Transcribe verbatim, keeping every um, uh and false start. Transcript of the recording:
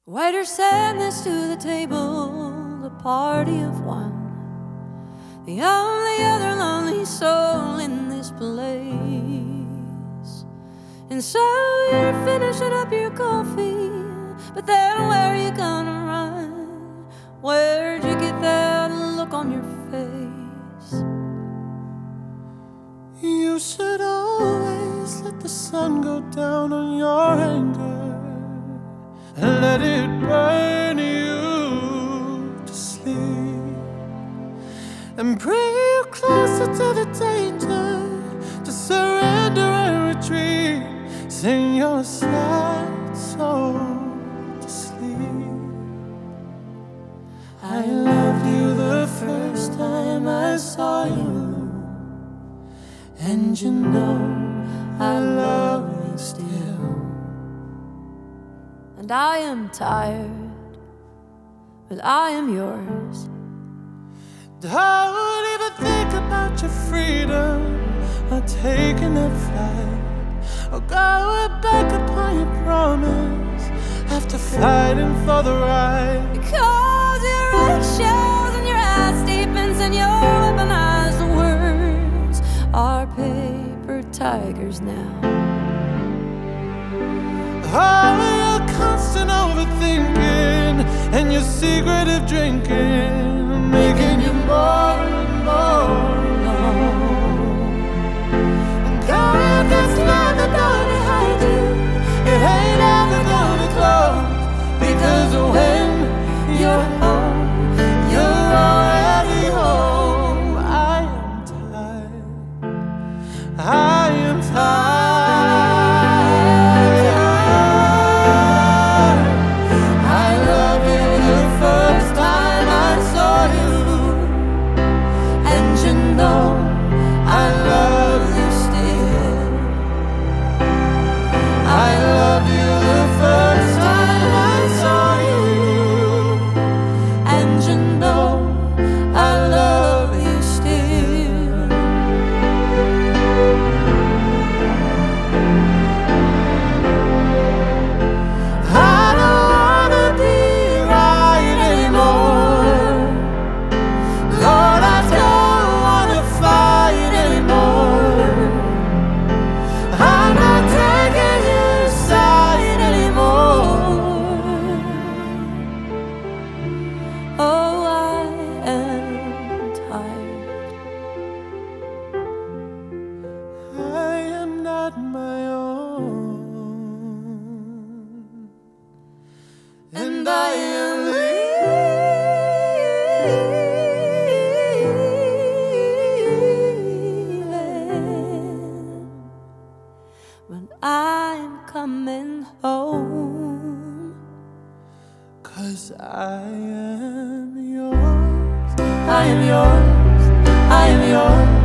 Waiter send this to the table, a party of one, the only other lonely soul in this place. And so you're finishing up your coffee, but then where are you gonna run? Where'd you get that look on your face? You should always let the sun go down on your anger and let it burn you to sleep, and bring you closer to the danger, to surrender and retreat. Sing your sad soul to sleep. I loved you the first time I saw you, and you know I love you still. And I am tired, but I am yours. Don't even think about your freedom, or taking that flight, or going back upon your promise after fighting for the right. Because your eggshells and your ass statements and your weaponized words are paper tigers now. All your constant overthinking and your secretive drinking, making you more and more alone. And God, that's not the door behind you, it ain't ever gonna close, because when you're home, you're already home. I am tired, I am tired. My own, and I am leaving, but I'm coming home, 'cause I am yours, I am yours, I am yours.